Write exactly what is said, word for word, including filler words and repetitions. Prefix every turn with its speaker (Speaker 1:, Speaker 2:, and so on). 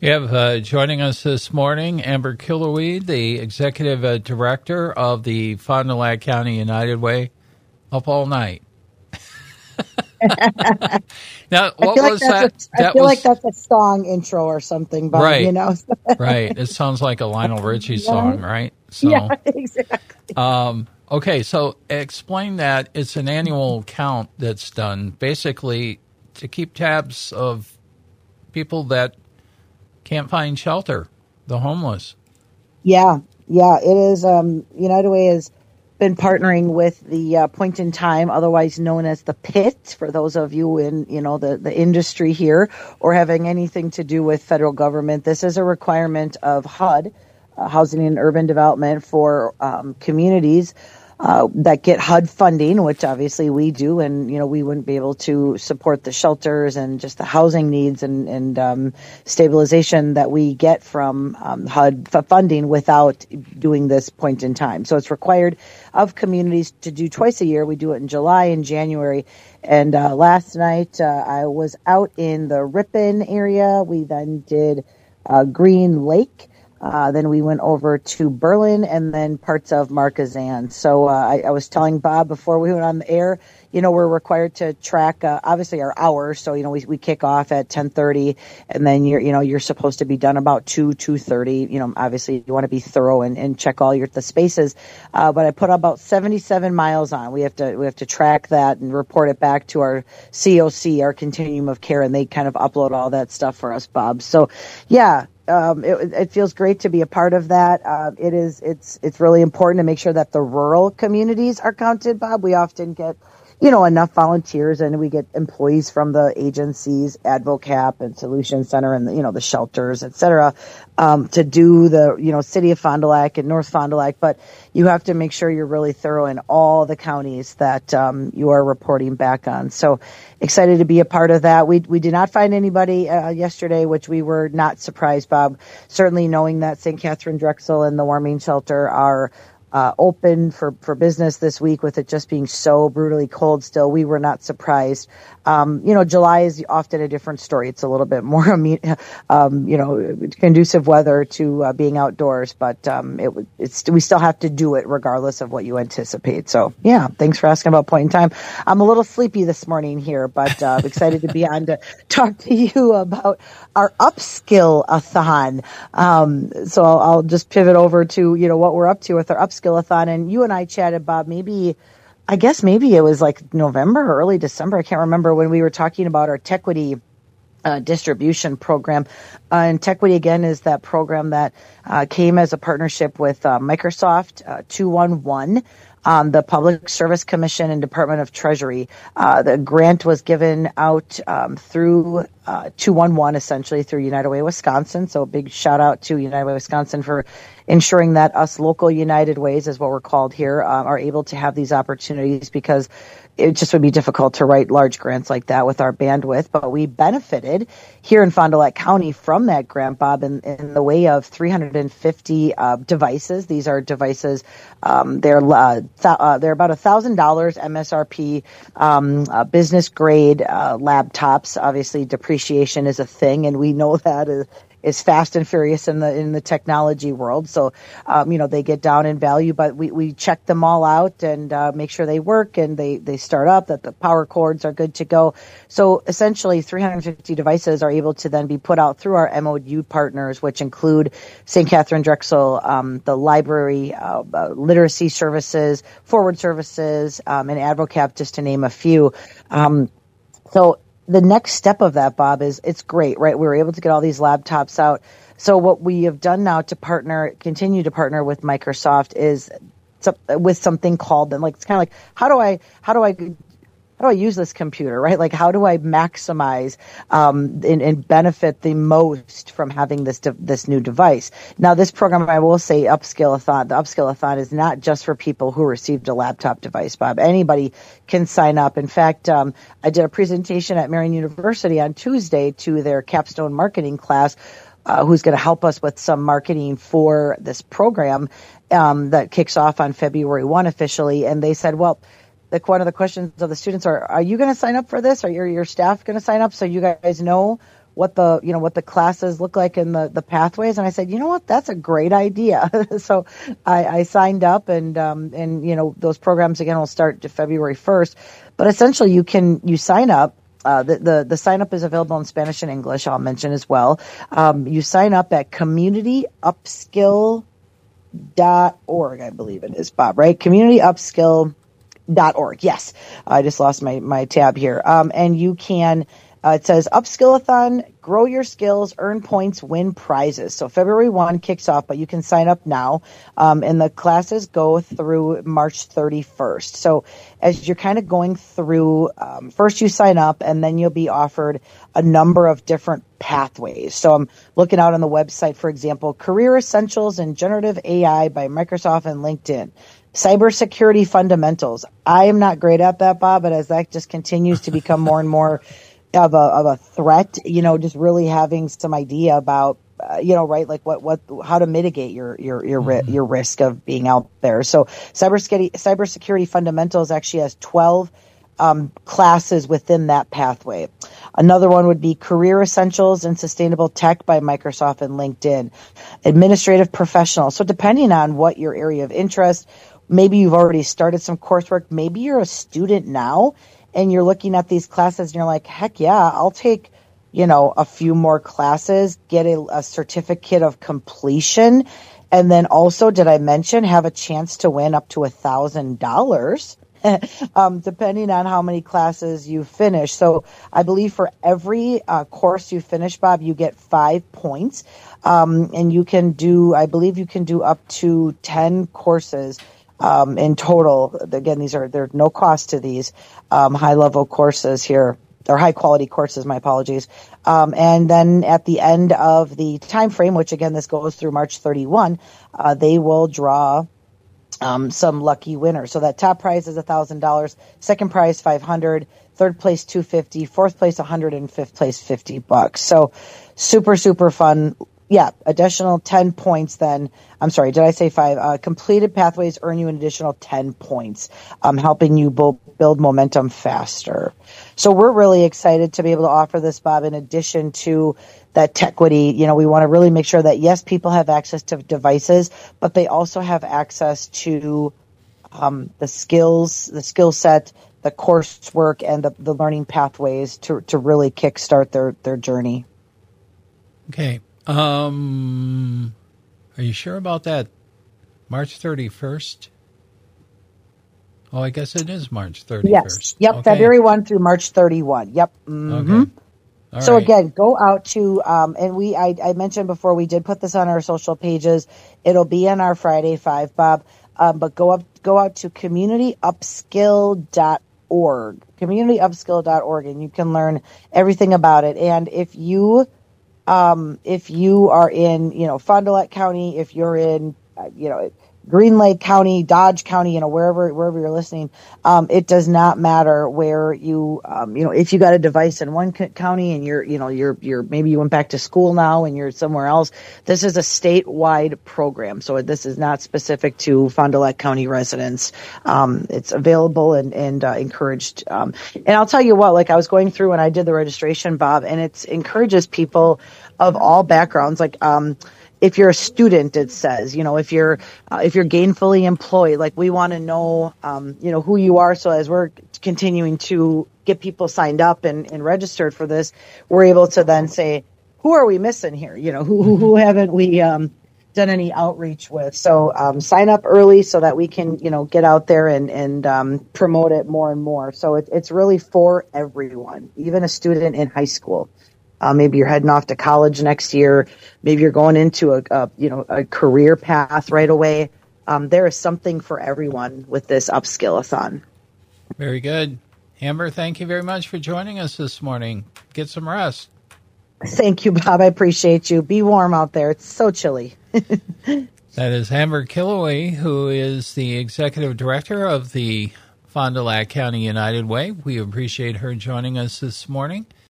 Speaker 1: We have uh, joining us this morning Amber Killerweed, the Executive uh, Director of the Fond du Lac County United Way. Up all night. Now, what
Speaker 2: I
Speaker 1: was
Speaker 2: like
Speaker 1: that?
Speaker 2: A, I
Speaker 1: that
Speaker 2: feel
Speaker 1: was,
Speaker 2: like that's a song intro or something, Bob,
Speaker 1: right,
Speaker 2: you know?
Speaker 1: right. It sounds like a Lionel Richie song, right?
Speaker 2: So, yeah, exactly.
Speaker 1: Um, okay, so explain that. It's an annual count that's done basically to keep tabs of people that can't find shelter, the homeless.
Speaker 2: Yeah, yeah, it is. Um, United Way has been partnering with the uh, Point in Time, otherwise known as the Pit, for those of you in, you know, the, the industry here or having anything to do with federal government. This is a requirement of H U D, uh, Housing and Urban Development, for um, communities uh, that get H U D funding, which obviously we do, and, you know, we wouldn't be able to support the shelters and just the housing needs and, and um, stabilization that we get from um, H U D f- funding without doing this Point in Time. So it's required of communities to do twice a year. We do it in July and January. And uh, last night uh, I was out in the Ripon area. We then did uh, Green Lake. Uh, then we went over to Berlin and then parts of Marquezan. So uh, I, I was telling Bob before we went on the air, you know, we're required to track, uh, obviously, our hours. So, you know, we we kick off at ten thirty, and then you're, you know, you're supposed to be done about two, two thirty. You know, obviously, you want to be thorough and, and check all your the spaces. Uh, but I put about seventy-seven miles on. We have to we have to track that and report it back to our C O C, our Continuum of Care, and they kind of upload all that stuff for us, Bob. So, yeah. Um, it, it feels great to be a part of that. Uh, it is, it's, it's really important to make sure that the rural communities are counted, Bob. We often get, you know, enough volunteers, and we get employees from the agencies, AdvoCap and Solution Center, and the, you know, the shelters, et cetera, um, to do the, you know, City of Fond du Lac and North Fond du Lac. But you have to make sure you're really thorough in all the counties that um, you are reporting back on. So excited to be a part of that. We we did not find anybody uh, yesterday, which we were not surprised, Bob. Certainly knowing that Saint Catherine Drexel and the Warming Shelter are Uh, open for, for business this week, with it just being so brutally cold still, we were not surprised. Um, you know, July is often a different story. It's a little bit more, um, you know, conducive weather to uh, being outdoors, but um, it, it's we still have to do it regardless of what you anticipate. So, yeah, thanks for asking about Point in Time. I'm a little sleepy this morning here, but uh, excited to be on to talk to you about our Upskill-a-thon. Um, so I'll, I'll just pivot over to, you know, what we're up to with our Upskill-a-thon. And you and I chatted, Bob, maybe, I guess maybe it was like November or early December. I can't remember, when we were talking about our Tequity uh, distribution program. Uh, and Tequity, again, is that program that uh, came as a partnership with uh, Microsoft, uh, two one one. Um, the Public Service Commission and Department of Treasury. Uh, the grant was given out um, through uh, two one one, essentially through United Way Wisconsin. So a big shout out to United Way Wisconsin for ensuring that us local United Ways, is what we're called here, uh, are able to have these opportunities, because it just would be difficult to write large grants like that with our bandwidth. But we benefited here in Fond du Lac County from that grant, Bob, in, in the way of three hundred fifty uh, devices. These are devices, um, they're uh, th- uh, they're about one thousand dollars M S R P, um, uh, business grade uh, laptops. Obviously, depreciation is a thing, and we know that is, is fast and furious in the in the technology world. So, um, you know, they get down in value, but we, we check them all out and uh, make sure they work and they, they start up, that the power cords are good to go. So essentially, three hundred fifty devices are able to then be put out through our M O U partners, which include Saint Catherine Drexel, um, the library, uh, uh, literacy services, forward services, um, and AdvoCap, just to name a few. Um, so the next step of that, Bob, is it's great, right? We were able to get all these laptops out. So what we have done now to partner, continue to partner with Microsoft, is some, with something called, and like, it's kind of like, how do I, how do I, how do I use this computer, right? Like, how do I maximize um, and, and benefit the most from having this de- this new device? Now, this program, I will say, Upskill-a-thon, the Upskill-a-thon is not just for people who received a laptop device, Bob. Anybody can sign up. In fact, um, I did a presentation at Marian University on Tuesday to their capstone marketing class, uh, who's going to help us with some marketing for this program um, that kicks off on February first officially. And they said, well, the, one of the questions of the students are, are you going to sign up for this? Are your, your staff going to sign up so you guys know what the, you know, what the classes look like in the, the pathways. And I said, you know what, that's a great idea. So I, I signed up, and, um, and, you know, those programs again will start to February first, but essentially you can, you sign up. Uh, the, the, the sign up is available in Spanish and English, I'll mention as well. Um, you sign up at community upskill dot org, I believe it is, Bob, right? community upskill dot org. Yes. I just lost my, my tab here. Um, and you can, Uh, it says Upskillathon, grow your skills, earn points, win prizes. So February first kicks off, but you can sign up now. Um, and the classes go through March thirty-first. So as you're kind of going through, um, first you sign up, and then you'll be offered a number of different pathways. So I'm looking out on the website, for example, Career Essentials in Generative A I by Microsoft and LinkedIn. Cybersecurity Fundamentals. I am not great at that, Bob, but as that just continues to become more and more of a of a threat, you know, just really having some idea about, uh, you know, right, like what what how to mitigate your your your mm-hmm. your risk of being out there. So cybersecurity cybersecurity fundamentals actually has twelve um, classes within that pathway. Another one would be Career Essentials in Sustainable Tech by Microsoft and LinkedIn. Administrative Professional. So depending on what your area of interest, maybe you've already started some coursework, maybe you're a student now, and you're looking at these classes and you're like, heck yeah, I'll take, you know, a few more classes, get a, a certificate of completion. And then also, did I mention, have a chance to win up to a thousand dollars, um, depending on how many classes you finish. So I believe for every uh, course you finish, Bob, you get five points. Um, and you can do, I believe you can do up to ten courses Um, in total. Again, these are, there are no cost to these um, high level courses here, or high quality courses, my apologies. Um, and then at the end of the time frame, which again, this goes through March thirty-first, uh, they will draw um, some lucky winners. So that top prize is one thousand dollars, second prize five hundred dollars, third place two hundred fifty dollars, fourth place one hundred dollars, and fifth place fifty bucks. So super, super fun. Yeah, additional ten points then. I'm sorry, did I say five? Uh, completed pathways earn you an additional ten points, um, helping you bo- build momentum faster. So we're really excited to be able to offer this, Bob, in addition to that Tequity. You know, we want to really make sure that, yes, people have access to devices, but they also have access to um, the skills, the skill set, the coursework, and the, the learning pathways to, to really kickstart their, their journey.
Speaker 1: Okay. Um, are you sure about that? March thirty-first? Oh, I guess it is March thirty-first.
Speaker 2: Yes. Yep.
Speaker 1: Okay.
Speaker 2: February first through March thirty-first. Yep. Mm-hmm.
Speaker 1: Okay. All
Speaker 2: so
Speaker 1: right.
Speaker 2: again, go out to, um, and we, I, I mentioned before, we did put this on our social pages. It'll be in our Friday Five, Bob. Um, but go up, go out to community upskill dot org, community upskill dot org, and you can learn everything about it. And if you, Um, if you are in, you know, Fond du Lac County, if you're in, uh, you know, Green Lake County, Dodge County, you know, wherever, wherever you're listening, um, it does not matter where you, um, you know, if you got a device in one c- county and you're, you know, you're, you're, maybe you went back to school now and you're somewhere else. This is a statewide program. So this is not specific to Fond du Lac County residents. Um, it's available and, and, uh, encouraged. Um, and I'll tell you what, like I was going through when I did the registration, Bob, and it encourages people of all backgrounds. Like, um, if you're a student, it says, you know, if you're, uh, if you're gainfully employed, like we want to know, um, you know, who you are. So as we're continuing to get people signed up and, and registered for this, we're able to then say, who are we missing here? You know, who, who, who haven't we, um, done any outreach with? So, um, sign up early so that we can, you know, get out there and, and, um, promote it more and more. So it, it's really for everyone, even a student in high school. Uh, maybe you're heading off to college next year. Maybe you're going into a, a you know, a career path right away. Um, there is something for everyone with this Upskillathon.
Speaker 1: Very good. Amber, thank you very much for joining us this morning. Get some rest.
Speaker 2: Thank you, Bob. I appreciate you. Be warm out there. It's so chilly.
Speaker 1: That is Amber Killaway, who is the executive director of the Fond du Lac County United Way. We appreciate her joining us this morning.